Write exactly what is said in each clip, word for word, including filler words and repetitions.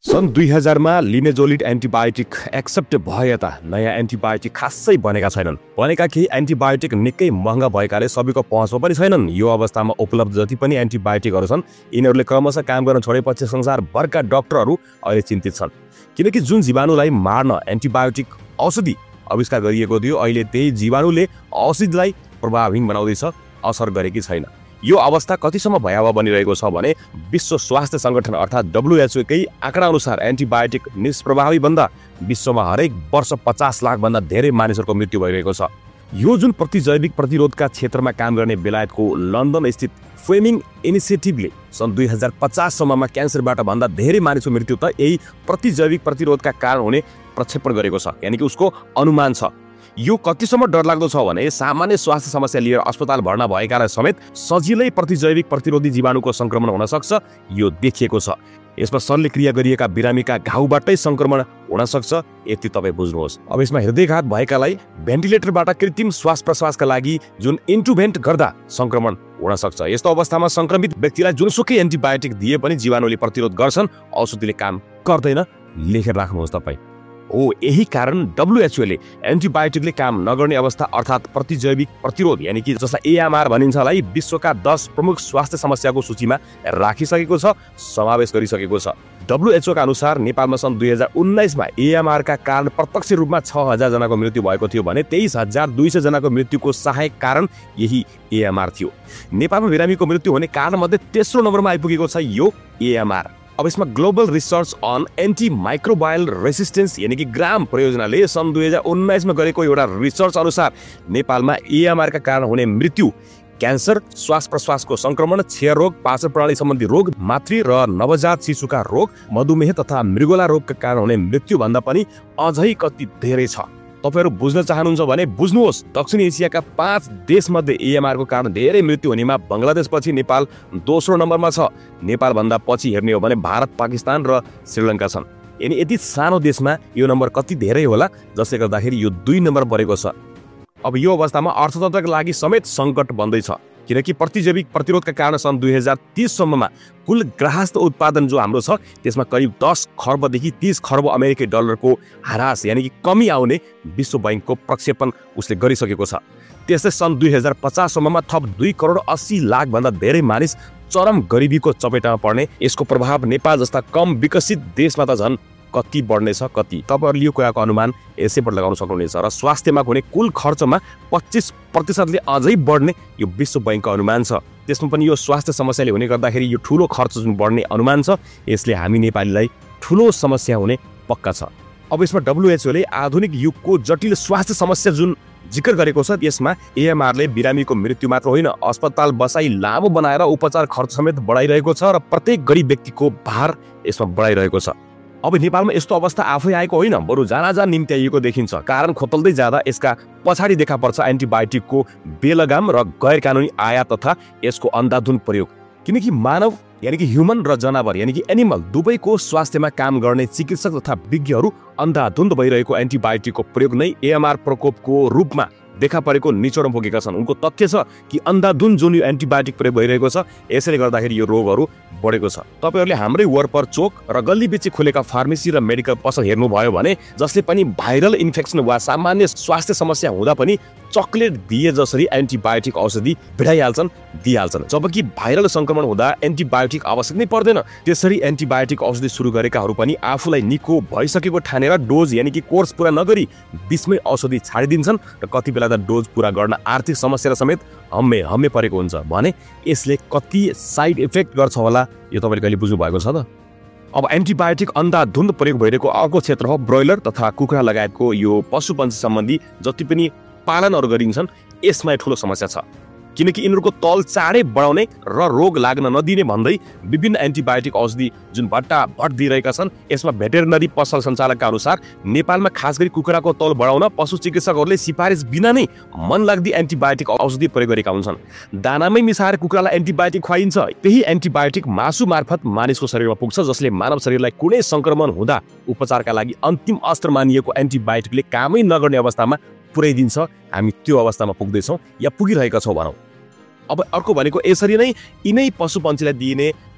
सन् दुई हजारमा लिनेजोलिड एन्टिबायोटिक एक्सेप्ट भए यता नयाँ एन्टिबायोटिक खासै बनेका छैनन्। बनेका केही एन्टिबायोटिक निकै महँगा भएकाले सबैको पहुँचमा पनि छैनन्। यो अवस्थामा उपलब्ध जति पनि एन्टिबायोटिकहरू छन् यिनीहरूले क्रमशः काम गर्न छोडेपछि संसारभरका डाक्टरहरू अहिले चिन्तित छन्, किनकि जुन जीवाणुलाई मार्न एन्टिबायोटिक औषधि आविष्कार गरिएको थियो अहिले त्यही जीवाणुले औषधिलाई प्रभावहीन बनाउँदैछ, असर गरेकी छैन। यो अवस्था कतिसम्म भयावह बनिरहेको छ भने विश्व स्वास्थ्य संगठन अर्थात् डब्ल्युएचओ कै आँकडा अनुसार एन्टिबायोटिक निष्प्रभावी भन्दा विश्वमा हरेक वर्ष पचास लाख भन्दा धेरै मानिसहरूको मृत्यु भइरहेको छ। यो जुन प्रतिजैविक प्रतिरोधका क्षेत्रमा काम गर्ने बेलायतको लन्डन स्थित फ्लेमिङ इनिसिएटिभले सन् दुई हजार पचास सम्ममा क्यान्सरबाट भन्दा धेरै मानिसको मृत्यु त यही प्रतिजैविक प्रतिरोधका कारण हुने प्रक्षेपण गरेको छ, यानि कि उसको अनुमान छ। यो कतिसम्म डरलाग्दो छ भने सामान्य स्वास्थ्य समस्या लिएर अस्पताल भर्ना भएकालाई समेत सजिलै प्रतिजैविक प्रतिरोधी जीवाणुको संक्रमण हुन सक्छ, यो देखिएको छ। यसमा शल्यक्रिया गरिएका बिरामीका घाउबाटै संक्रमण हुन सक्छ, यति तपाईँ बुझ्नुहोस्। अब यसमा हृदयघात भएकालाई भेन्टिलेटरबाट कृत्रिम श्वास प्रश्वासका लागि जुन इन्टुभेन्ट गर्दा संक्रमण हुन सक्छ। यस्तो अवस्थामा संक्रमित व्यक्तिलाई जुनसुकै एन्टिबायोटिक दिए पनि जीवाणुले प्रतिरोध गर्छन्, औषधिले काम गर्दैन। लेखेर राख्नुहोस् तपाईँ। हो यही कारण डब्ल्युएचओले एन्टिबायोटिकले काम नगर्ने अवस्था अर्थात् प्रतिजैविक प्रतिरोध यानि कि जसलाई एएमआर भनिन्छलाई विश्वका दस प्रमुख स्वास्थ्य समस्याको सूचीमा राखिसकेको छ, समावेश गरिसकेको छ। डब्ल्युएचओका अनुसार नेपालमा सन् दुई हजार उन्नाइसमा एएमआरका कारण प्रत्यक्ष रूपमा छ हजार जनाको मृत्यु भएको थियो भने तेइस हजार दुई सय जनाको मृत्युको सहायक कारण यही एएमआर थियो। नेपालमा बिरामीको मृत्यु हुने कारणमध्ये तेस्रो नम्बरमा आइपुगेको छ यो एएमआर। अब यसमा global research on antimicrobial resistance यानि कि ग्राम परियोजनाले सन् दुई हजार उन्नाइसमा गरेको एउटा रिसर्च अनुसार नेपालमा एएमआरका कारण हुने मृत्यु क्यान्सर, श्वास प्रश्वासको संक्रमण, क्षयरोग, पाचन प्रणाली सम्बन्धी रोग, मातृ र नवजात शिशुका रोग, मधुमेह तथा मृगोला रोगका कारण हुने मृत्यु भन्दा पनि अझै कति धेरै छ। तपाईहरु बुझ्न चाहनुहुन्छ भने बुझ्नुहोस्। दक्षिण एसियाका पाँच देशमध्ये एएमआरको कारण धेरै मृत्यु हुनेमा बङ्गलादेशपछि नेपाल दोस्रो नम्बरमा छ। नेपाल भन्दा पछि हेर्ने हो भने भारत, पाकिस्तान र श्रीलङ्का छन्। यानी यति सानो देशमा यो नम्बर कति धेरै होला, जसले गर्दाखेरि यो दुई नम्बर परेको छ। अब यो अवस्थामा अर्थतन्त्रका लागि समेत सङ्कट बन्दैछ, किनकि प्रतिजैविक प्रतिरोधका कारण सन् दुई हजार तीस सम्ममा कुल ग्राहस्थ उत्पादन जो हाम्रो छ त्यसमा करिब दस खर्बदेखि तीस खर्ब अमेरिकी डलरको ह्रास यानि कि कमी आउने विश्व बैंकको प्रक्षेपण उसले गरिसकेको छ। त्यस्तै सन् दुई हजार पचास सम्ममा थप दुई करोड अस्सी लाख भन्दा धेरै मानिस चरम गरिबीको चपेटामा पर्ने। यसको प्रभाव नेपाल जस्ता कम विकसित देशमा त झन् कति बढ्नेछ कति। तपाईँहरूले यो कुराको अनुमान यसैबाट लगाउन सक्नुहुनेछ। र स्वास्थ्यमा हुने कुल खर्चमा पच्चिस प्रतिशतले अझै बढ्ने यो विश्व बैंकको अनुमान छ। त्यसमा पनि यो स्वास्थ्य समस्याले हुने गर्दाखेरि यो ठुलो खर्च जुन बढ्ने अनुमान छ, यसले हामी नेपालीलाई ठुलो समस्या हुने पक्का छ। अब यसमा डब्ल्युएचओले आधुनिक युगको जटिल स्वास्थ्य समस्या जुन जिकर गरेको छ यसमा एएमआरले बिरामीको मृत्यु मात्र होइन, अस्पताल बसाई लामो बनाएर उपचार खर्च समेत बढाइरहेको छ र प्रत्येक गरिब व्यक्तिको भार यसमा बढाइरहेको छ। अब नेपालमा यस्तो अवस्था आफै आएको होइन, बरु जानाजा निम्त्याइएको देखिन्छ। कारण खोतल्दै जाँदा यसका पछाडि देखा पर्छ एन्टिबायोटिकको बेलगाम र गैर कानुनी आयात तथा यसको अन्धाधुन प्रयोग। किनकि मानव यानि कि ह्युमन र जनावर यानि कि एनिमल दुवैको स्वास्थ्यमा काम गर्ने चिकित्सक तथा विज्ञहरू अन्धाधुन्द भइरहेको एन्टिबायोटिकको प्रयोग नै एएमआर प्रकोपको रूपमा देखा परेको निचोडमा पुगेका छन्। उनको तथ्य छ कि अन्धाधुन जुन यो एन्टिबायोटिक प्रयोग भइरहेको छ यसैले गर्दाखेरि यो रोगहरू बढेको छ। तपाईहरूले हाम्रै वरपर चोक र गल्ली बिची खुलेका फार्मेसी र मेडिकल पसल हेर्नुभयो भने जसले पनि भाइरल इन्फेक्सन वा सामान्य स्वास्थ्य समस्या हुँदा पनि चकलेट दिए जसरी एन्टिबायोटिक औषधि भिडाइहाल्छन् दिइहाल्छन्, जबकि भाइरल संक्रमण हुँदा एन्टिबायोटिक आवश्यक नै पर्दैन। त्यसरी एन्टिबायोटिक औषधि सुरु गरेकाहरू पनि आफूलाई निको भइसकेको ठानेर डोज यानि कि कोर्स पुरा नगरी बिचमै औषधि छाडिदिन्छन् र कति बेला त डोज पुरा गर्न आर्थिक समस्या समेत हम्मे हम्मे परेको हुन्छ भने यसले कति साइड इफेक्ट गर्छ होला यो तपाईँले कहिले बुझ्नु भएको छ त। अब एन्टिबायोटिक अन्धाधुन्द प्रयोग भइरहेको अर्को क्षेत्र हो ब्रोइलर तथा कुखुरा लगायतको यो पशुपन्छी सम्बन्धी जति पनि पालनहरू गरिन्छन् यसमा ठुलो समस्या छ, किनकि यिनीहरूको तल चाँडै बढाउने र रोग लाग्न नदिने भन्दै विभिन्न एन्टिबायोटिक औषधि जुन भट्टा भट दिइरहेका छन्। यसमा भेटेरिनरी पसल सञ्चालकका अनुसार नेपालमा खास गरी कुखुराको तल बढाउन पशु चिकित्सकहरूले सिफारिस बिना नै मनलाग्दी एन्टिबायोटिक औषधि प्रयोग गरेका हुन्छन्। दानामै मिसाएर कुखुरालाई एन्टिबायोटिक खुवाइन्छ। त्यही एन्टिबायोटिक मासु मार्फत मानिसको शरीरमा पुग्छ, जसले मानव शरीरलाई कुनै संक्रमण हुँदा उपचारका लागि अन्तिम अस्त्र मानिएको एन्टिबायोटिकले कामै नगर्ने अवस्थामा पुर्याइदिन्छ। हामी त्यो अवस्थामा पुग्दैछौँ या पुगिरहेका छौँ भनौँ। अब अर्को भनेको यसरी नै यिनै पशुपन्छीलाई दिइने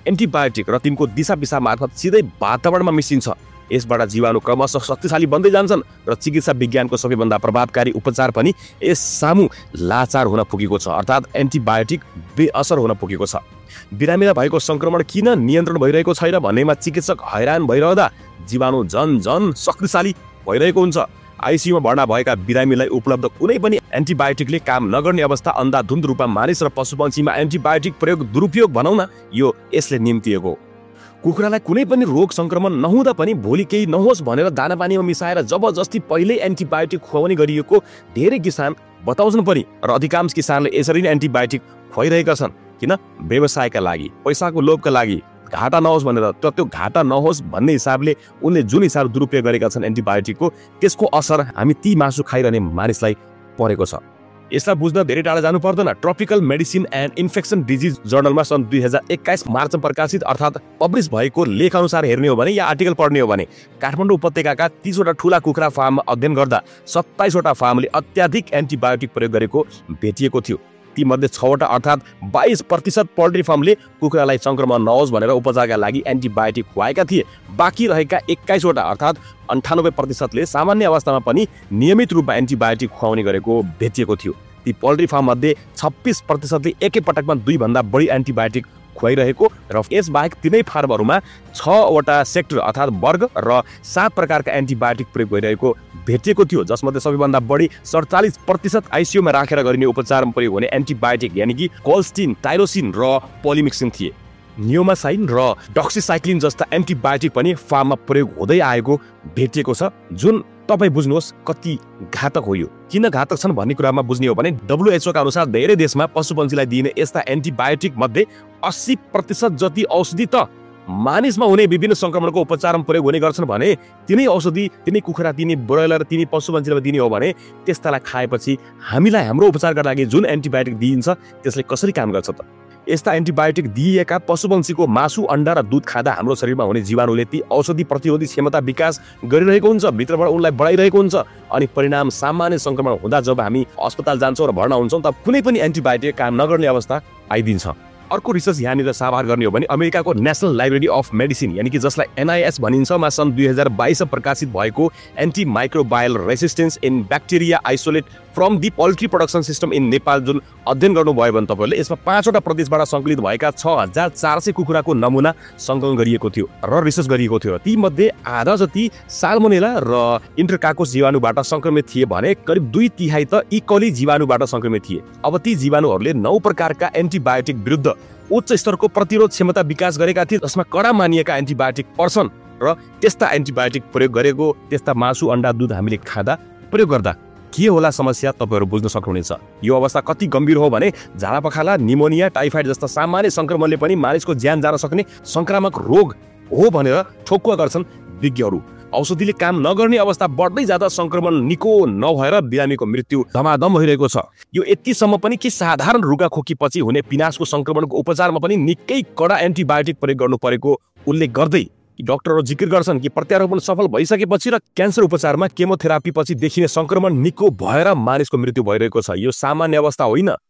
एन्टिबायोटिक र तिनको दिशा पिसाब मार्फत सिधै वातावरणमा मिसिन्छ। यसबाट जीवाणु क्रमशः शक्तिशाली बन्दै जान्छन् र चिकित्सा विज्ञानको सबैभन्दा प्रभावकारी उपचार पनि यस सामु लाचार हुन पुगेको छ, अर्थात् एन्टिबायोटिक बेअसर हुन पुगेको छ। बिरामीलाई भएको संक्रमण किन नियन्त्रण भइरहेको छैन भन्नेमा चिकित्सक हैरान भइरहँदा जीवाणु झन झन शक्तिशाली भइरहेको हुन्छ। आइसियुमा भर्ना भएका बिरामीलाई उपलब्ध कुनै पनि एन्टिबायोटिकले काम नगर्ने अवस्था अन्धाधुन्ध रूपमा मानिस र पशुपक्षीमा एन्टिबायोटिक प्रयोग दुरुपयोग भनौँ न, यो यसले निम्तिएको। कुखुरालाई कुनै पनि रोग संक्रमण नहुँदा पनि भोलि केही नहोस् भनेर दानापानीमा मिसाएर जबरजस्ती पहिल्यै एन्टिबायोटिक खुवाउने गरिएको धेरै किसान बताउँछन् पनि, र अधिकांश किसानले यसरी नै एन्टिबायोटिक खुवाइरहेका छन्। किन? व्यवसायका लागि, पैसाको लोभका लागि, घाटा नहोस् भनेर। त त्यो घाटा नहोस् भन्ने हिसाबले उनले जुन हिसाबले दुरुपयोग गरेका छन् एन्टिबायोटिकको, त्यसको असर हामी ती मासु खाइरहने मानिसलाई परेको छ। यसलाई बुझ्न धेरै टाढा जानु पर्दैन। Tropical medicine and infection disease जर्नलमा सन् दुई हजार एक्काइस मार्चमा प्रकाशित अर्थात् पब्लिस भएको लेख अनुसार हेर्ने हो भने या आर्टिकल पढ्ने हो भने काठमाडौँ उपत्यकाका तीसवटा ठुला कुखुरा फार्ममा अध्ययन गर्दा सत्ताइसवटा फार्मले अत्याधिक एन्टिबायोटिक प्रयोग गरेको भेटिएको थियो। तीमध्ये छवटा अर्थात् बाइस प्रतिशत पोल्ट्री फार्मले कुखुरालाई संक्रमण नहोस् भनेर उपचारका लागि एन्टिबायोटिक खुवाएका थिए। बाँकी रहेका एक्काइसवटा अर्थात् अन्ठानब्बे प्रतिशतले सामान्य अवस्थामा पनि नियमित रूपमा एन्टिबायोटिक खुवाउने गरेको भेटिएको थियो। ती पोल्ट्री फार्ममध्ये छब्बिस प्रतिशतले एकैपटकमा दुईभन्दा बढी एन्टिबायोटिक खुवाइरहेको र यसबाहेक तिनै फार्महरूमा छवटा सेक्टर अर्थात् वर्ग र सात प्रकारका एन्टिबायोटिक प्रयोग गरिरहेको भेटिएको थियो, जसमध्ये सबैभन्दा बढी सडचालिस प्रतिशत आइसियुमा राखेर गरिने उपचारमा प्रयोग हुने एन्टिबायोटिक यानि कि कोल्स्टिन, टाइरोसिन र पोलिमिक्सिन थिए। नियोमासाइन र डक्सिसाइक्लिन जस्ता एन्टिबायोटिक पनि फार्ममा प्रयोग हुँदै आएको भेटिएको छ, जुन तपाईँ बुझ्नुहोस् कति घातक हो। यो किन घातक छन् भन्ने कुरामा बुझ्ने हो भने डब्ल्युएचओ का अनुसार धेरै देशमा पशुपन्छीलाई दिइने यस्ता एन्टिबायोटिक मध्ये अस्सी प्रतिशत जति औषधि त मानिसमा हुने विभिन्न संक्रमणको उपचारमा प्रयोग हुने गर्छन् भने तिनै औषधि तिनै कुखुरा, तिनै ब्रोइलर, तिनै पशुपन्छीलाई दिने हो भने त्यस्तालाई खाएपछि हामीलाई हाम्रो उपचारका लागि जुन एन्टिबायोटिक दिइन्छ त्यसले कसरी काम गर्छ त? यस्ता एन्टिबायोटिक दिइएका पशुपन्छीको मासु, अन्डा र दुध खाँदा हाम्रो शरीरमा हुने जीवाणुले ती औषधि प्रतिरोधी क्षमता विकास गरिरहेको हुन्छ, भित्रबाट उनलाई बढाइरहेको हुन्छ, अनि परिणाम सामान्य संक्रमण हुँदा जब हामी अस्पताल जान्छौँ र भर्ना हुन्छौँ तब कुनै पनि एन्टिबायोटिक काम नगर्ने अवस्था आइदिन्छ। अर्को रिसर्च यहाँनिर साभार गर्ने हो भने अमेरिकाको नेसनल लाइब्रेरी अफ मेडिसिन यानि कि जसलाई एनआइएस भनिन्छमा सन् दुई हजार बाइसमा प्रकाशित भएको antimicrobial resistance in bacteria isolate from the poultry production system in Nepal जुन अध्ययन गर्नुभयो भने तपाईँहरूले यसमा पाँचवटा प्रदेशबाट सङ्कलित भएका छ हजार चार सय कुखुराको नमुना सङ्कलन गरिएको थियो र रिसर्च गरिएको थियो। तीमध्ये आधा जति साल्मोनेला र इन्टरकाकोस जीवाणुबाट सङ्क्रमित थिए भने करिब दुई तिहाई त इकोली जीवाणुबाट सङ्क्रमित थिए। अब ती जीवाणुहरूले नौ प्रकारका एन्टिबायोटिक विरुद्ध उच्च स्तरको प्रतिरोध क्षमता विकास गरेका थिए, जसमा कडा मानिएका एन्टिबायोटिक पर्छन् र त्यस्ता एन्टिबायोटिक प्रयोग गरेको त्यस्ता मासु, अन्डा, दुध हामीले खाँदा प्रयोग गर्दा के होला समस्या तपाईँहरू बुझ्न सक्नुहुनेछ। यो अवस्था कति गम्भीर हो भने झाडापखाला, निमोनिया, टाइफाइड जस्ता सामान्य संक्रमणले पनि मानिसको ज्यान जान सक्ने संक्रामक रोग हो भनेर ठोक्कुवा गर्छन् विज्ञहरू। औषधिले काम नगर्ने अवस्था बढ्दै जाँदा संक्रमण निको नभएर बिरामीको मृत्यु धमाधम भइरहेको छ। यो यतिसम्म पनि कि साधारण रुगाखोकीपछि हुने पिनासको संक्रमणको उपचारमा पनि निकै कडा एन्टिबायोटिक प्रयोग गर्नु परेको उल्लेख गर्दै डाक्टरहरू जिकिर गर्छन् कि प्रत्यारोपण सफल भइसकेपछि र क्यान्सर उपचारमा केमोथेरापी पछि देखिने संक्रमण निको भएर मानिसको मृत्यु भइरहेको छ। यो सामान्य अवस्था होइन।